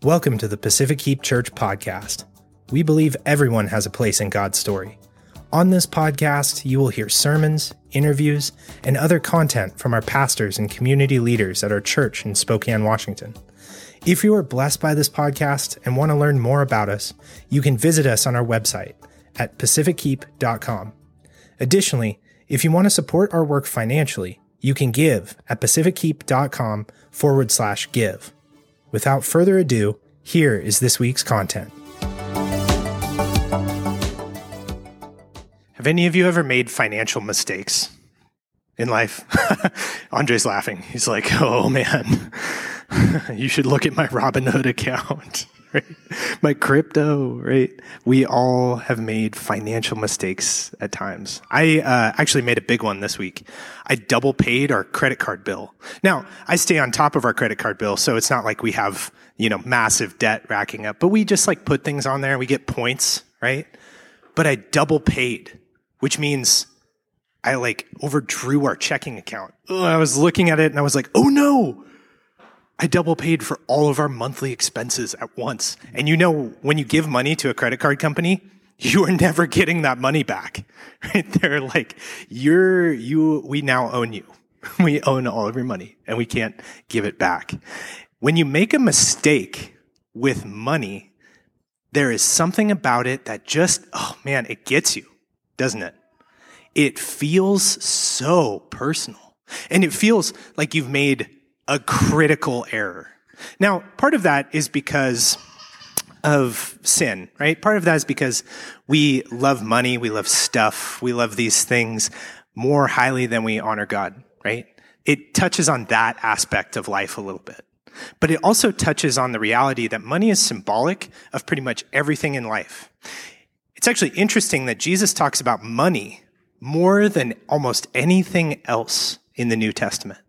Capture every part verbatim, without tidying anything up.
Welcome to the Pacific Keep Church podcast. We believe everyone has a place in God's story. On this podcast, you will hear sermons, interviews, and other content from our pastors and community leaders at our church in Spokane, Washington. If you are blessed by this podcast and want to learn more about us, you can visit us on our website at pacific keep dot com. Additionally, if you want to support our work financially, you can give at pacific keep dot com forward slash give. Without further ado, here is this week's content. Have any of you ever made financial mistakes in life? Andre's laughing. He's like, oh man, you should look at my Robinhood account, right? My crypto, right? We all have made financial mistakes at times. I uh, actually made a big one this week. I double paid our credit card bill. Now, I stay on top of our credit card bill, so it's not like we have, you know, massive debt racking up, but we just like put things on there and we get points, right? But I double paid, which means I like overdrew our checking account. Ugh, I was looking at it and I was like, oh no, I double paid for all of our monthly expenses at once. And you know, when you give money to a credit card company, you are never getting that money back, right? They're like, you're, you, we now own you. We own all of your money and we can't give it back. When you make a mistake with money, there is something about it that just, oh man, it gets you, doesn't it? It feels so personal. And it feels like you've made a critical error. Now, part of that is because of sin, right? Part of that is because we love money, we love stuff, we love these things more highly than we honor God, right? It touches on that aspect of life a little bit. But it also touches on the reality that money is symbolic of pretty much everything in life. It's actually interesting that Jesus talks about money more than almost anything else in the New Testament.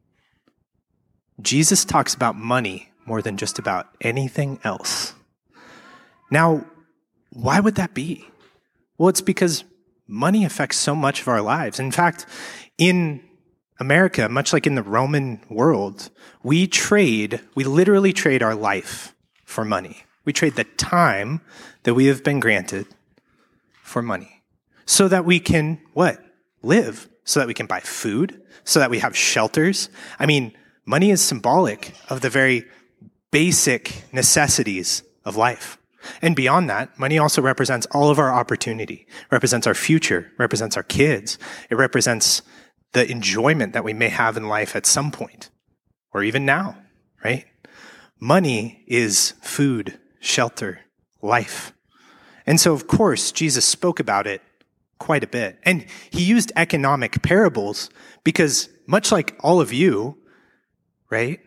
Jesus talks about money more than just about anything else. Now, why would that be? Well, it's because money affects so much of our lives. In fact, in America, much like in the Roman world, we trade, we literally trade our life for money. We trade the time that we have been granted for money so that we can, what? Live, so that we can buy food, so that we have shelters. I mean, money is symbolic of the very basic necessities of life. And beyond that, money also represents all of our opportunity, represents our future, represents our kids. It represents the enjoyment that we may have in life at some point, or even now, right? Money is food, shelter, life. And so, of course, Jesus spoke about it quite a bit. And he used economic parables because, much like all of you, right?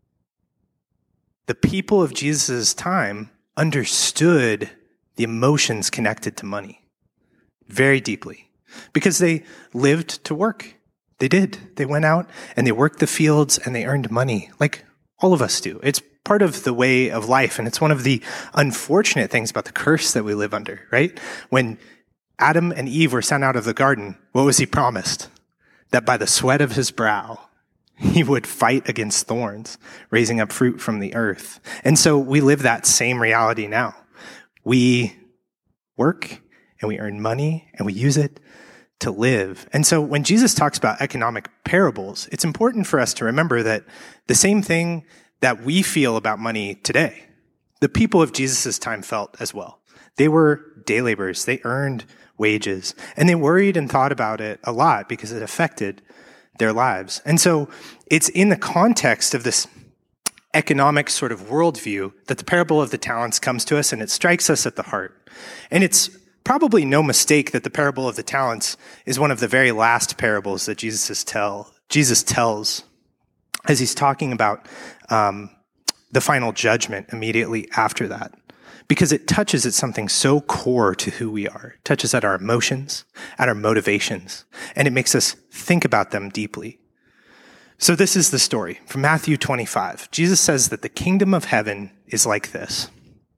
The people of Jesus' time understood the emotions connected to money very deeply because they lived to work. They did. They went out and they worked the fields and they earned money like all of us do. It's part of the way of life. And it's one of the unfortunate things about the curse that we live under, right? When Adam and Eve were sent out of the garden, what was he promised? That by the sweat of his brow, he would fight against thorns, raising up fruit from the earth. And so we live that same reality now. We work and we earn money and we use it to live. And so when Jesus talks about economic parables, it's important for us to remember that the same thing that we feel about money today, the people of Jesus' time felt as well. They were day laborers. They earned wages and they worried and thought about it a lot because it affected their lives. And so it's in the context of this economic sort of worldview that the parable of the talents comes to us and it strikes us at the heart. And it's probably no mistake that the parable of the talents is one of the very last parables that Jesus tell Jesus tells as he's talking about um, the final judgment immediately after that. Because it touches at something so core to who we are. It touches at our emotions, at our motivations, and it makes us think about them deeply. So this is the story from Matthew twenty-five. Jesus says that the kingdom of heaven is like this.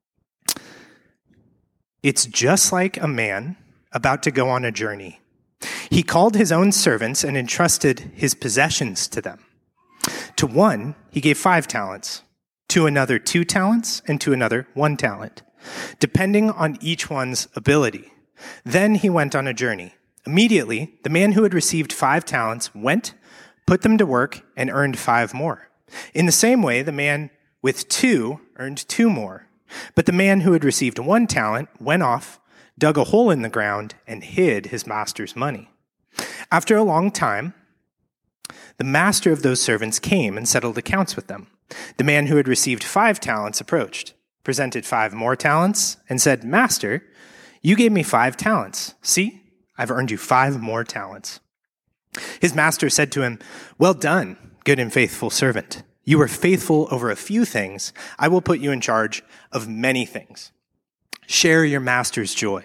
It's just like a man about to go on a journey. He called his own servants and entrusted his possessions to them. To one, he gave five talents, to another two talents, and to another one talent, depending on each one's ability. Then he went on a journey. Immediately, the man who had received five talents went, put them to work, and earned five more. In the same way, the man with two earned two more. But the man who had received one talent went off, dug a hole in the ground, and hid his master's money. After a long time, the master of those servants came and settled accounts with them. The man who had received five talents approached, presented five more talents, and said, "Master, you gave me five talents. See, I've earned you five more talents." His master said to him, "Well done, good and faithful servant. You were faithful over a few things. I will put you in charge of many things. Share your master's joy."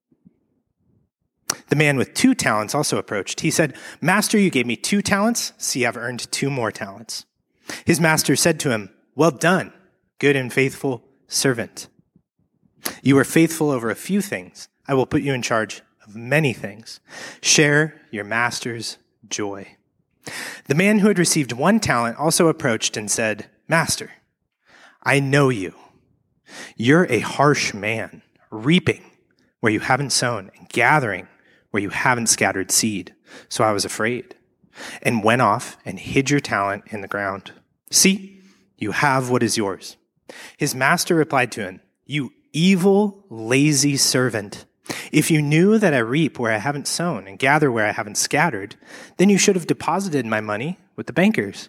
The man with two talents also approached. He said, "Master, you gave me two talents. See, I've earned two more talents." His master said to him, "Well done, good and faithful servant. You were faithful over a few things. I will put you in charge of many things. Share your master's joy." The man who had received one talent also approached and said, "Master, I know you. You're a harsh man, reaping where you haven't sown and gathering where you haven't scattered seed. So I was afraid and went off and hid your talent in the ground. See, you have what is yours." His master replied to him, "You evil, lazy servant. If you knew that I reap where I haven't sown and gather where I haven't scattered, then you should have deposited my money with the bankers,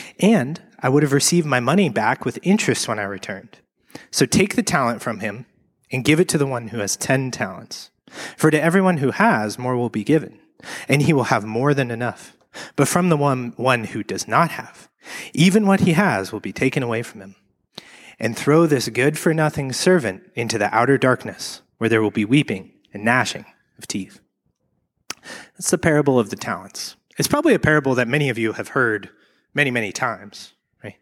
and I would have received my money back with interest when I returned. So take the talent from him and give it to the one who has ten talents. For to everyone who has, more will be given, and he will have more than enough. But from the one, one who does not have, even what he has will be taken away from him. And throw this good-for-nothing servant into the outer darkness, where there will be weeping and gnashing of teeth." That's the parable of the talents. It's probably a parable that many of you have heard many, many times, right?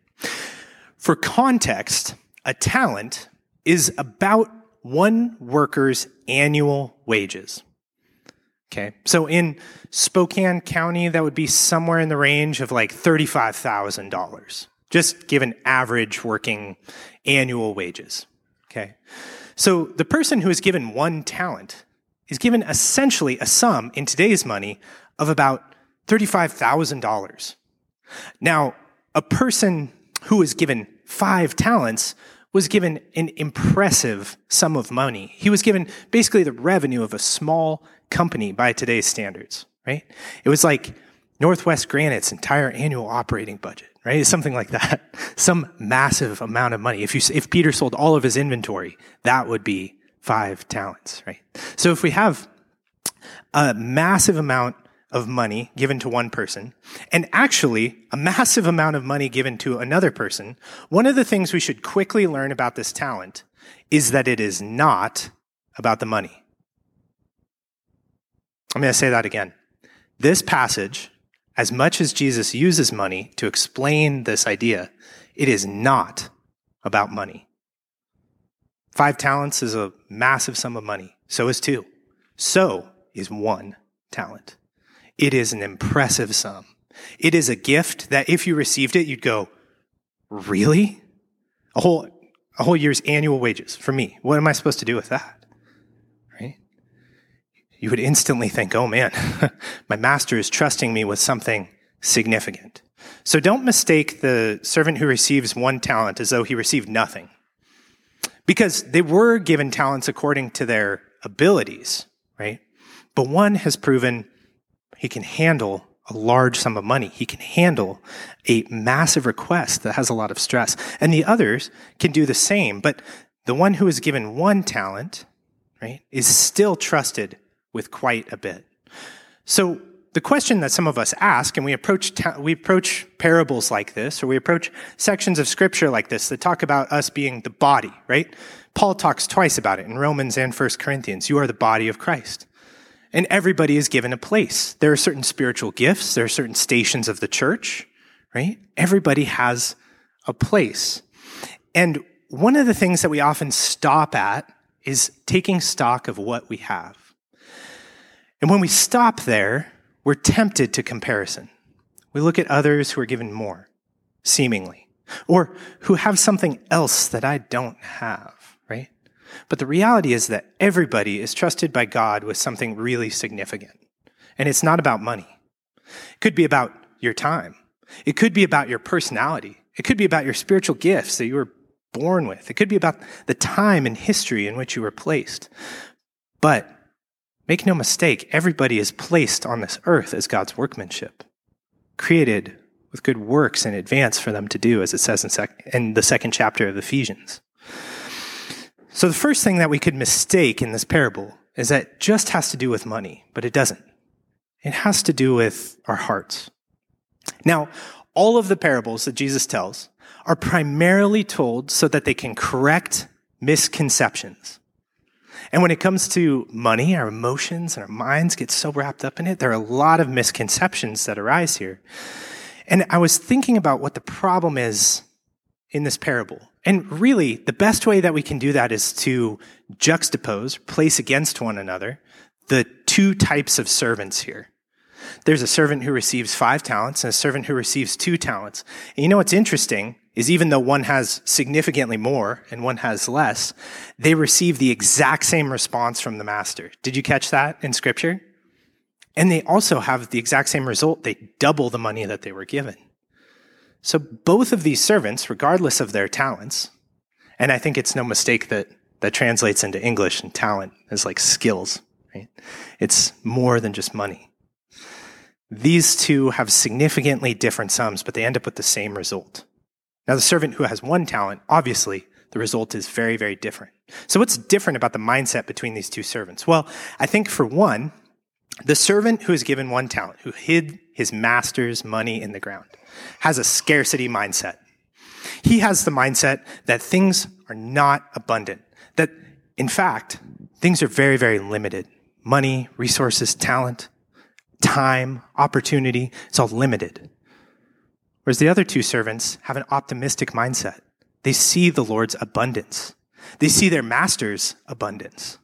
For context, a talent is about one worker's annual wages. Okay, so in Spokane County, that would be somewhere in the range of like thirty-five thousand dollars, just given average working annual wages. Okay, so the person who is given one talent is given essentially a sum in today's money of about thirty-five thousand dollars. Now, a person who is given five talents was given an impressive sum of money. He was given basically the revenue of a small company by today's standards, right? It was like Northwest Granite's entire annual operating budget, right? It's something like that. Some massive amount of money. If you, if Peter sold all of his inventory, that would be five talents, right? So if we have a massive amount of money given to one person, and actually a massive amount of money given to another person, one of the things we should quickly learn about this talent is that it is not about the money. I'm going to say that again. This passage, as much as Jesus uses money to explain this idea, it is not about money. Five talents is a massive sum of money. So is two. So is one talent. It is an impressive sum. It is a gift that if you received it, you'd go, really? A whole, a whole year's annual wages for me. What am I supposed to do with that? Right? You would instantly think, oh man, my master is trusting me with something significant. So don't mistake the servant who receives one talent as though he received nothing. Because they were given talents according to their abilities, right? But one has proven he can handle a large sum of money. He can handle a massive request that has a lot of stress. And the others can do the same. But the one who is given one talent, right, is still trusted with quite a bit. So the question that some of us ask, and we approach ta- we approach parables like this, or we approach sections of scripture like this that talk about us being the body, right? Paul talks twice about it in Romans and First Corinthians. You are the body of Christ. And everybody is given a place. There are certain spiritual gifts. There are certain stations of the church, right? Everybody has a place. And one of the things that we often stop at is taking stock of what we have. And when we stop there, we're tempted to comparison. We look at others who are given more, seemingly. or who have something else that I don't have, right? But the reality is that everybody is trusted by God with something really significant. And it's not about money. It could be about your time. It could be about your personality. It could be about your spiritual gifts that you were born with. It could be about the time and history in which you were placed. But make no mistake, everybody is placed on this earth as God's workmanship, created with good works in advance for them to do, as it says in, sec- in the second chapter of Ephesians. So the first thing that we could mistake in this parable is that it just has to do with money, but it doesn't. It has to do with our hearts. Now, all of the parables that Jesus tells are primarily told so that they can correct misconceptions. And when it comes to money, our emotions and our minds get so wrapped up in it, there are a lot of misconceptions that arise here. And I was thinking about what the problem is in this parable. And really, the best way that we can do that is to juxtapose, place against one another, the two types of servants here. There's a servant who receives five talents and a servant who receives two talents. And you know what's interesting is even though one has significantly more and one has less, they receive the exact same response from the master. Did you catch that in Scripture? And they also have the exact same result. They double the money that they were given. So both of these servants, regardless of their talents, and I think it's no mistake that that translates into English and talent is like skills, right? It's more than just money. These two have significantly different sums, but they end up with the same result. Now, the servant who has one talent, obviously, the result is very, very different. So what's different about the mindset between these two servants? Well, I think for one, the servant who is given one talent, who hid his master's money in the ground, has a scarcity mindset. He has the mindset that things are not abundant, that, in fact, things are very, very limited. Money, resources, talent, time, opportunity, it's all limited. Whereas the other two servants have an optimistic mindset. They see the Lord's abundance. They see their master's abundance.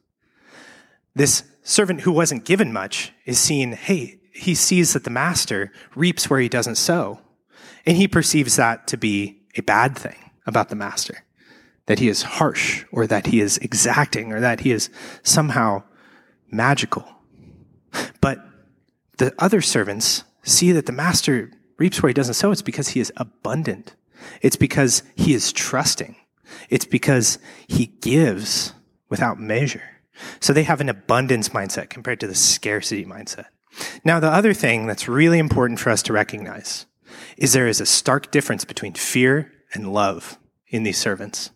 This servant who wasn't given much is seeing, hey, he sees that the master reaps where he doesn't sow. And he perceives that to be a bad thing about the master, that he is harsh or that he is exacting or that he is somehow magical. But the other servants see that the master reaps where he doesn't sow. It's because he is abundant. It's because he is trusting. It's because he gives without measure. So they have an abundance mindset compared to the scarcity mindset. Now, the other thing that's really important for us to recognize is there is a stark difference between fear and love in these servants.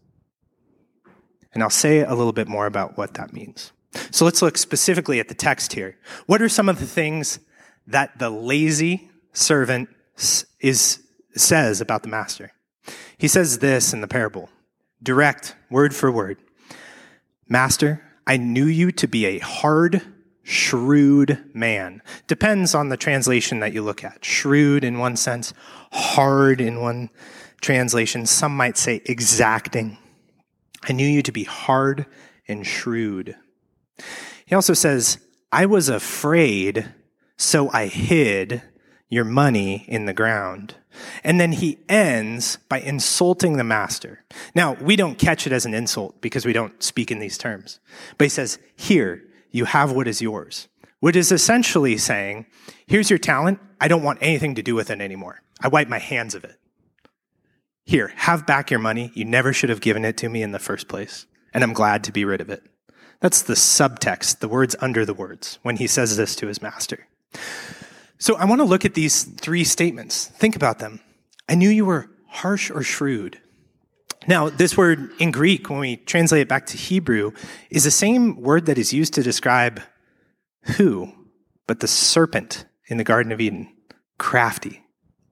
And I'll say a little bit more about what that means. So let's look specifically at the text here. What are some of the things that the lazy servant is says about the master? He says this in the parable, direct, word for word. Master, I knew you to be a hard, shrewd man. Depends on the translation that you look at. Shrewd in one sense, hard in one translation. Some might say exacting. I knew you to be hard and shrewd. He also says, I was afraid, so I hid your money in the ground. And then he ends by insulting the master. Now, we don't catch it as an insult because we don't speak in these terms. But he says, here, you have what is yours. Which is essentially saying, here's your talent. I don't want anything to do with it anymore. I wipe my hands of it. Here, have back your money. You never should have given it to me in the first place. And I'm glad to be rid of it. That's the subtext, the words under the words, when he says this to his master. So I want to look at these three statements. Think about them. I knew you were harsh or shrewd. Now, this word in Greek, when we translate it back to Hebrew, is the same word that is used to describe who, but the serpent in the Garden of Eden. Crafty.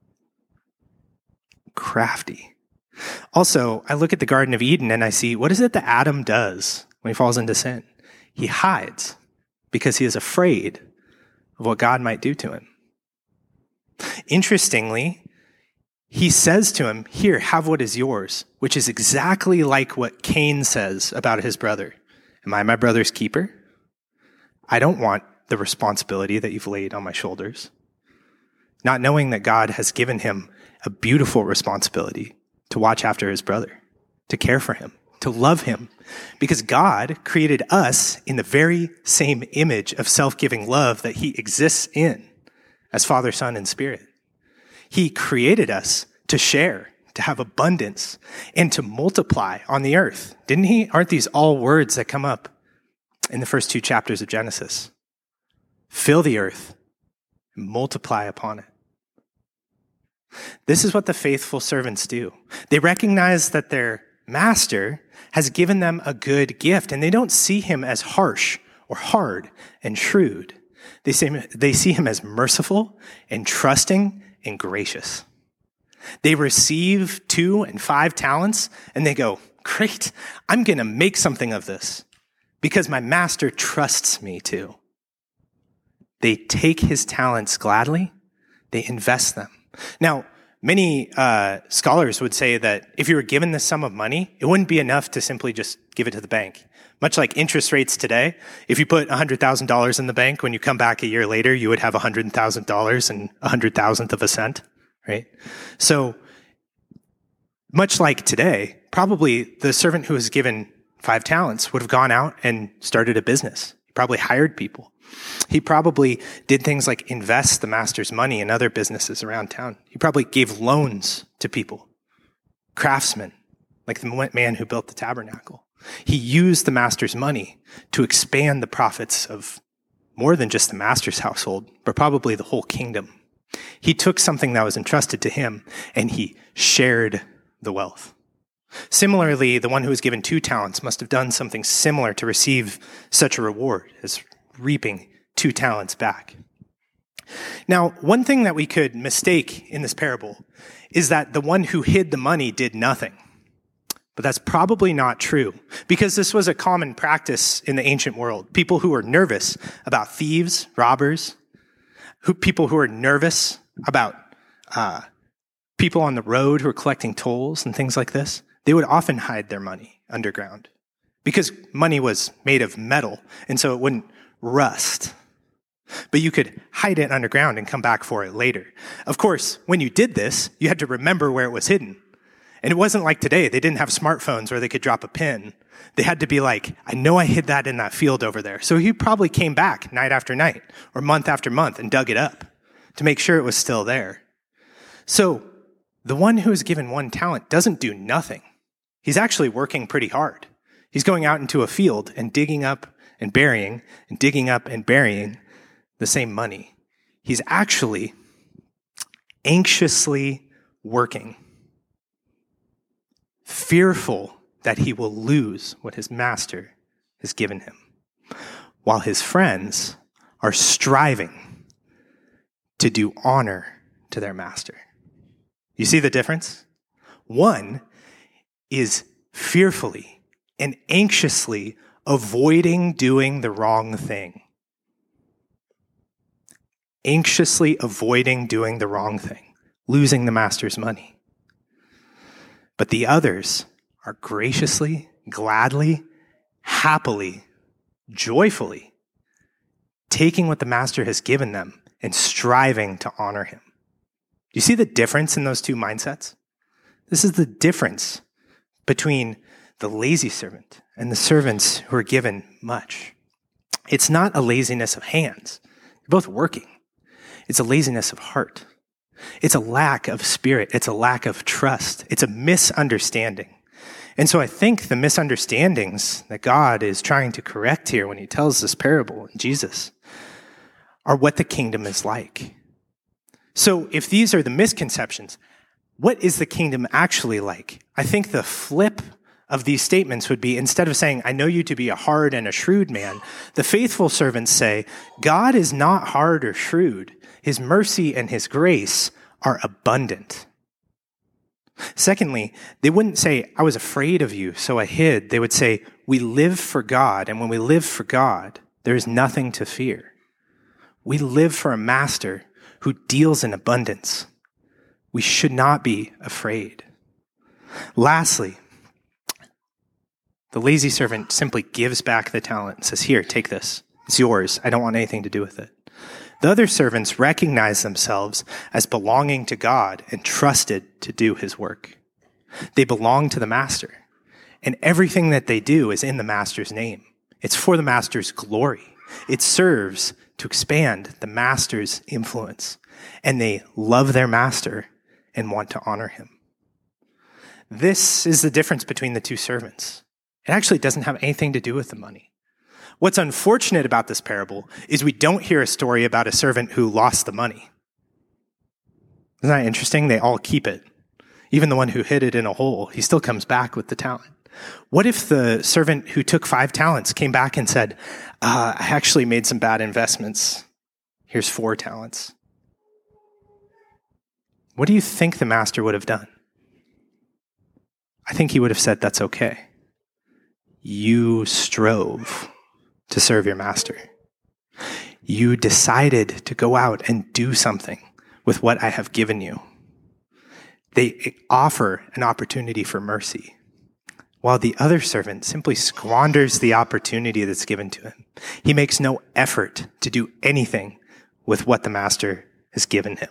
Crafty. Also, I look at the Garden of Eden and I see, what is it that Adam does when he falls into sin? He hides because he is afraid of what God might do to him. Interestingly, he says to him, here, have what is yours, which is exactly like what Cain says about his brother. Am I my brother's keeper? I don't want the responsibility that you've laid on my shoulders. Not knowing that God has given him a beautiful responsibility to watch after his brother, to care for him, to love him, because God created us in the very same image of self-giving love that he exists in as Father, Son, and Spirit. He created us to share, to have abundance, and to multiply on the earth. Didn't he? Aren't these all words that come up in the first two chapters of Genesis? Fill the earth, and multiply upon it. This is what the faithful servants do. They recognize that their master has given them a good gift, and they don't see him as harsh or hard and shrewd. They see him, they see him as merciful and trusting and gracious. They receive two and five talents, and they go, great, I'm going to make something of this because my master trusts me to. They take his talents gladly. They invest them. Now, many uh, scholars would say that if you were given this sum of money, it wouldn't be enough to simply just give it to the bank. Much like interest rates today, if you put one hundred thousand dollars in the bank, when you come back a year later, you would have one hundred thousand dollars and one hundred thousandth of a cent, right? So much like today, probably the servant who was given five talents would have gone out and started a business. He probably hired people. He probably did things like invest the master's money in other businesses around town. He probably gave loans to people, craftsmen, like the man who built the tabernacle. He used the master's money to expand the profits of more than just the master's household, but probably the whole kingdom. He took something that was entrusted to him and he shared the wealth. Similarly, the one who was given two talents must have done something similar to receive such a reward as reaping two talents back. Now, one thing that we could mistake in this parable is that the one who hid the money did nothing. But that's probably not true, because this was a common practice in the ancient world. People who were nervous about thieves, robbers, who, people who were nervous about uh, people on the road who were collecting tolls and things like this, they would often hide their money underground because money was made of metal, and so it wouldn't rust. But you could hide it underground and come back for it later. Of course, when you did this, you had to remember where it was hidden. And it wasn't like today. They didn't have smartphones where they could drop a pin. They had to be like, I know I hid that in that field over there. So he probably came back night after night or month after month and dug it up to make sure it was still there. So the one who is given one talent doesn't do nothing. He's actually working pretty hard. He's going out into a field and digging up and burying and digging up and burying the same money. He's actually anxiously working, fearful that he will lose what his master has given him, while his friends are striving to do honor to their master. You see the difference? One is fearfully and anxiously avoiding doing the wrong thing. Anxiously avoiding doing the wrong thing, losing the master's money. But the others are graciously, gladly, happily, joyfully taking what the master has given them and striving to honor him. Do you see the difference in those two mindsets? This is the difference between the lazy servant and the servants who are given much. It's not a laziness of hands. They're both working. It's a laziness of heart. It's a lack of spirit. It's a lack of trust. It's a misunderstanding. And so I think the misunderstandings that God is trying to correct here when he tells this parable in Jesus are what the kingdom is like. So if these are the misconceptions, what is the kingdom actually like? I think the flip of these statements would be, instead of saying, I know you to be a hard and a shrewd man, the faithful servants say, God is not hard or shrewd. His mercy and his grace are abundant. Secondly, they wouldn't say, I was afraid of you, so I hid. They would say, we live for God, and when we live for God, there is nothing to fear. We live for a master who deals in abundance. We should not be afraid. Lastly, the lazy servant simply gives back the talent and says, here, take this. It's yours. I don't want anything to do with it. The other servants recognize themselves as belonging to God and trusted to do his work. They belong to the master. And everything that they do is in the master's name. It's for the master's glory. It serves to expand the master's influence. And they love their master and want to honor him. This is the difference between the two servants. It actually doesn't have anything to do with the money. What's unfortunate about this parable is we don't hear a story about a servant who lost the money. Isn't that interesting? They all keep it. Even the one who hid it in a hole, he still comes back with the talent. What if the servant who took five talents came back and said, uh, I actually made some bad investments. Here's four talents. What do you think the master would have done? I think he would have said, that's okay. You strove to serve your master. You decided to go out and do something with what I have given you. They offer an opportunity for mercy, while the other servant simply squanders the opportunity that's given to him. He makes no effort to do anything with what the master has given him.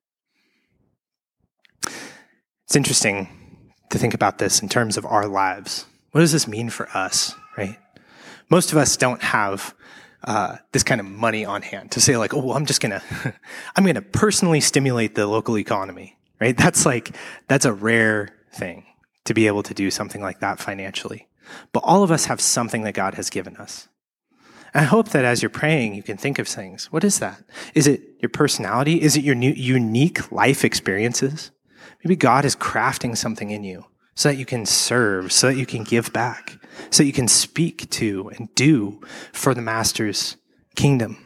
It's interesting to think about this in terms of our lives. What does this mean for us, right? Most of us don't have uh, this kind of money on hand to say like, oh, well, I'm just gonna, I'm gonna personally stimulate the local economy, right? That's like, that's a rare thing to be able to do something like that financially. But all of us have something that God has given us. And I hope that as you're praying, you can think of things. What is that? Is it your personality? Is it your new, unique life experiences? Maybe God is crafting something in you so that you can serve, so that you can give back, so that you can speak to and do for the master's kingdom.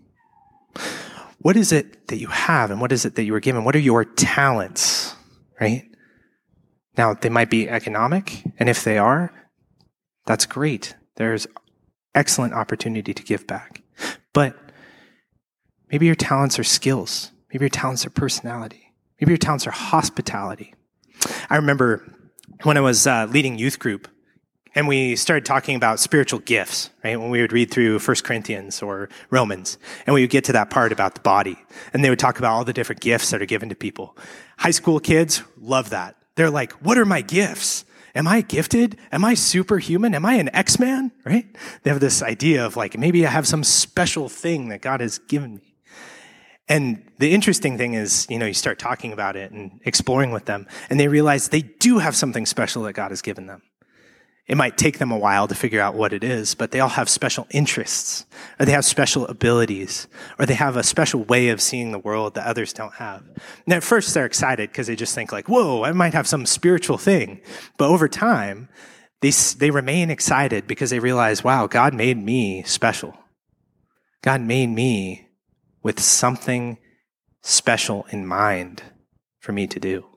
What is it that you have and what is it that you were given? What are your talents, right? Now, they might be economic, and if they are, that's great. There's excellent opportunity to give back. But maybe your talents are skills. Maybe your talents are personality. Maybe your talents are hospitality. I remember when I was uh, leading youth group, and we started talking about spiritual gifts, right? When we would read through First Corinthians or Romans, and we would get to that part about the body, and they would talk about all the different gifts that are given to people. High school kids love that. They're like, what are my gifts? Am I gifted? Am I superhuman? Am I an X-Man? Right? They have this idea of like, maybe I have some special thing that God has given me. And the interesting thing is, you know, you start talking about it and exploring with them, and they realize they do have something special that God has given them. It might take them a while to figure out what it is, but they all have special interests, or they have special abilities, or they have a special way of seeing the world that others don't have. And at first they're excited because they just think like, whoa, I might have some spiritual thing. But over time, they, they remain excited because they realize, wow, God made me special. God made me with something special in mind for me to do.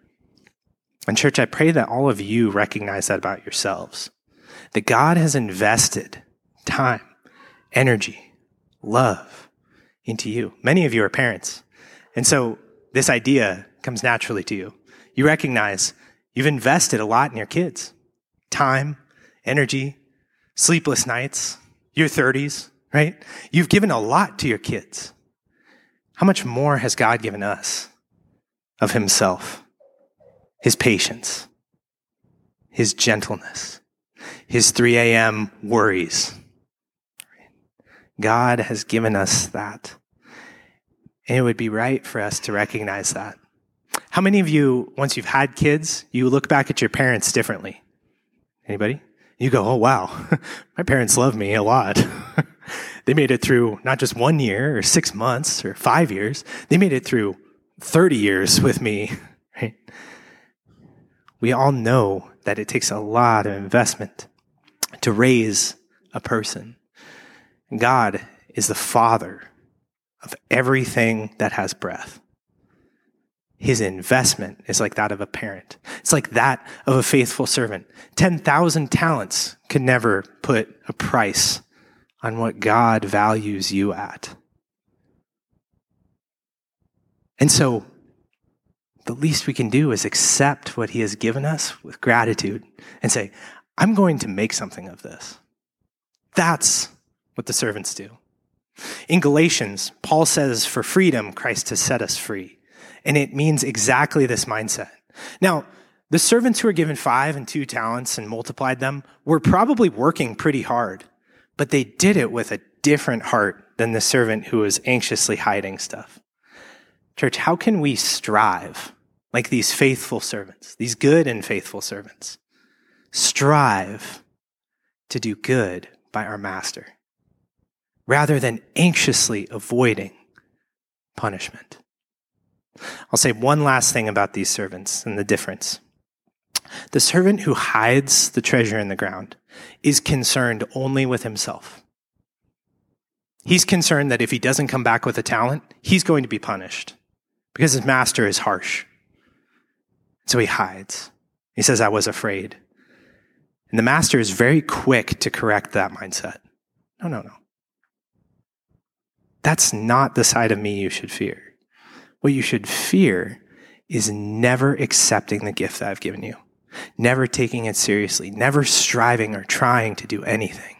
And church, I pray that all of you recognize that about yourselves, that God has invested time, energy, love into you. Many of you are parents. And so this idea comes naturally to you. You recognize you've invested a lot in your kids. Time, energy, sleepless nights, your thirties, right? You've given a lot to your kids. How much more has God given us of himself? His patience, his gentleness, his three a.m. worries. God has given us that. And it would be right for us to recognize that. How many of you, once you've had kids, you look back at your parents differently? Anybody? You go, oh, wow, my parents love me a lot. They made it through not just one year or six months or five years. They made it through thirty years with me, right? We all know that it takes a lot of investment to raise a person. God is the Father of everything that has breath. His investment is like that of a parent. It's like that of a faithful servant. ten thousand talents could never put a price on what God values you at. And so, the least we can do is accept what he has given us with gratitude and say, I'm going to make something of this. That's what the servants do. In Galatians, Paul says, for freedom, Christ has set us free. And it means exactly this mindset. Now, The servants who were given five and two talents and multiplied them were probably working pretty hard, but they did it with a different heart than the servant who was anxiously hiding stuff. Church, how can we strive like these faithful servants, these good and faithful servants? Strive to do good by our master rather than anxiously avoiding punishment. I'll say one last thing about these servants and the difference. The servant who hides the treasure in the ground is concerned only with himself. He's concerned that if he doesn't come back with a talent, he's going to be punished because his master is harsh. So he hides. He says, I was afraid. And the master is very quick to correct that mindset. No, no, no. That's not the side of me you should fear. What you should fear is never accepting the gift that I've given you, never taking it seriously, never striving or trying to do anything.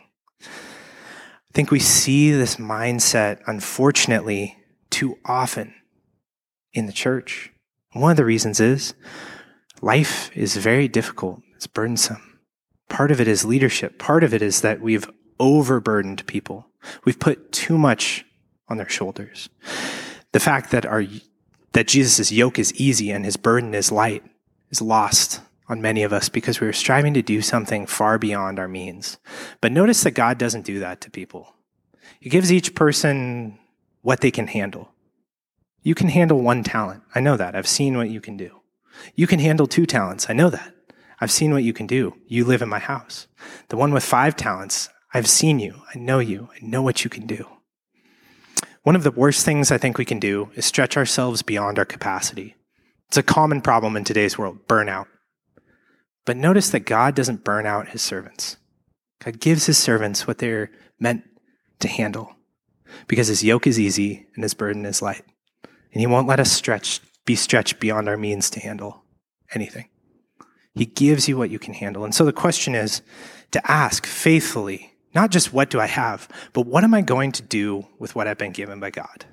I think we see this mindset, unfortunately, too often in the church. One of the reasons is life is very difficult. It's burdensome. Part of it is leadership. Part of it is that we've overburdened people. We've put too much on their shoulders. The fact that our that Jesus' yoke is easy and his burden is light is lost on many of us because we were striving to do something far beyond our means. But notice that God doesn't do that to people. He gives each person what they can handle. You can handle one talent. I know that. I've seen what you can do. You can handle two talents. I know that. I've seen what you can do. You live in my house. The one with five talents, I've seen you. I know you. I know what you can do. One of the worst things I think we can do is stretch ourselves beyond our capacity. It's a common problem in today's world, burnout. But notice that God doesn't burn out his servants. God gives his servants what they're meant to handle because his yoke is easy and his burden is light. And he won't let us stretch, be stretched beyond our means to handle anything. He gives you what you can handle. And so the question is to ask faithfully, not just what do I have, but what am I going to do with what I've been given by God?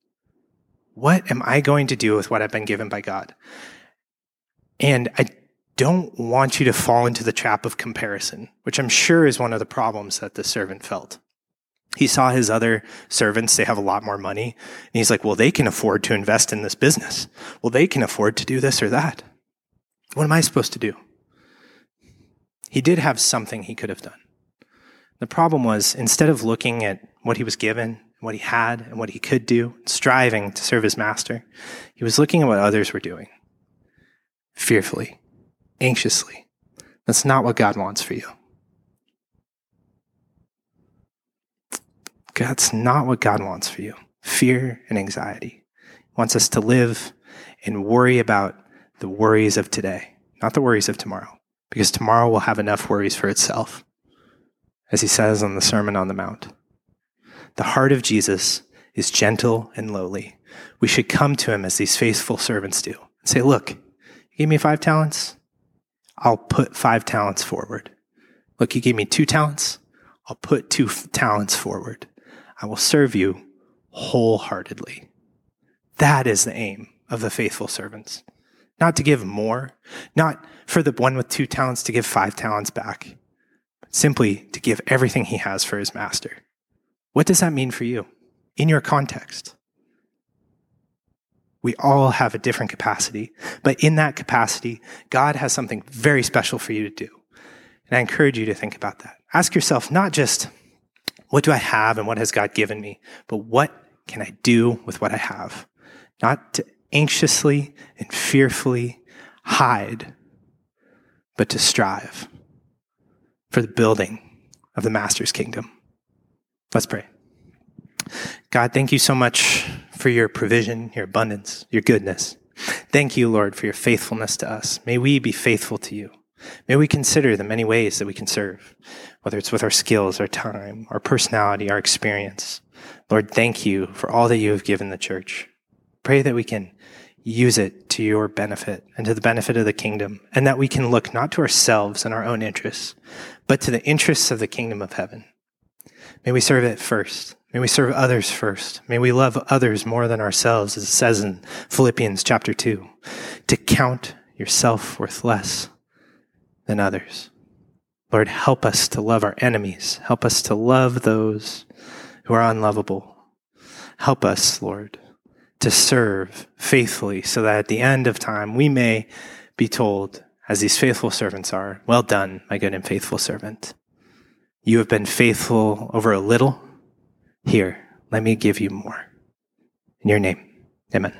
What am I going to do with what I've been given by God? And I don't want you to fall into the trap of comparison, which I'm sure is one of the problems that the servant felt. He saw his other servants, they have a lot more money. And he's like, well, they can afford to invest in this business. Well, they can afford to do this or that. What am I supposed to do? He did have something he could have done. The problem was, instead of looking at what he was given, what he had, and what he could do, striving to serve his master, he was looking at what others were doing, fearfully, anxiously. That's not what God wants for you. That's not what God wants for you. Fear and anxiety. He wants us to live and worry about the worries of today, not the worries of tomorrow, because tomorrow will have enough worries for itself. As he says on the Sermon on the Mount, the heart of Jesus is gentle and lowly. We should come to him as these faithful servants do and say, look, you gave me five talents. I'll put five talents forward. Look, you gave me two talents. I'll put two f- talents forward. I will serve you wholeheartedly. That is the aim of the faithful servants. Not to give more, not for the one with two talents to give five talents back, simply to give everything he has for his master. What does that mean for you in your context? We all have a different capacity, but in that capacity, God has something very special for you to do. And I encourage you to think about that. Ask yourself, not just, what do I have and what has God given me, but what can I do with what I have? Not to anxiously and fearfully hide, but to strive for the building of the Master's kingdom. Let's pray. God, thank you so much for your provision, your abundance, your goodness. Thank you, Lord, for your faithfulness to us. May we be faithful to you. May we consider the many ways that we can serve, whether it's with our skills, our time, our personality, our experience. Lord, thank you for all that you have given the church. Pray that we can use it to your benefit and to the benefit of the kingdom, and that we can look not to ourselves and our own interests, but to the interests of the kingdom of heaven. May we serve it first. May we serve others first. May we love others more than ourselves, as it says in Philippians chapter two, to count yourself worth less than others. Lord, help us to love our enemies. Help us to love those who are unlovable. Help us, Lord, to serve faithfully so that at the end of time we may be told, as these faithful servants are, well done, my good and faithful servant. You have been faithful over a little. Here, let me give you more. In your name, amen.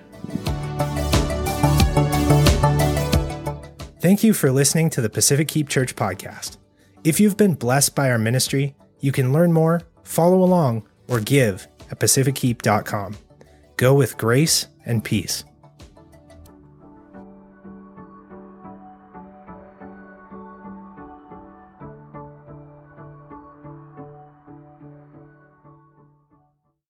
Thank you for listening to the Pacific Keep Church podcast. If you've been blessed by our ministry, you can learn more, follow along, or give at pacific keep dot com. Go with grace and peace.